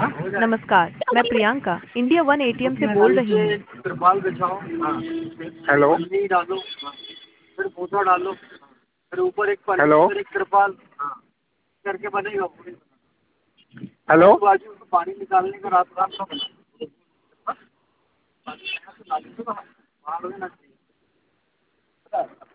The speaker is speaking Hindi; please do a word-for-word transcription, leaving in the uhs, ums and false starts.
नमस्कार, मैं प्रियंका इंडिया वन एटीएम से बोल रही हूँ। त्रिपाल बिछाओ। हाँ। हेलो। पन्नी डालो। हाँ। फिर पोछा डालो। फिर ऊपर एक पन्नी, हेलो, फिर एक त्रिपाल। हाँ। करके बनेगा पूरी। हेलो। बाजू उसको पानी निकालने का रात रात का बना। बस। पानी यहाँ से डाल दो, बाहर में ना चाहिए। पता है?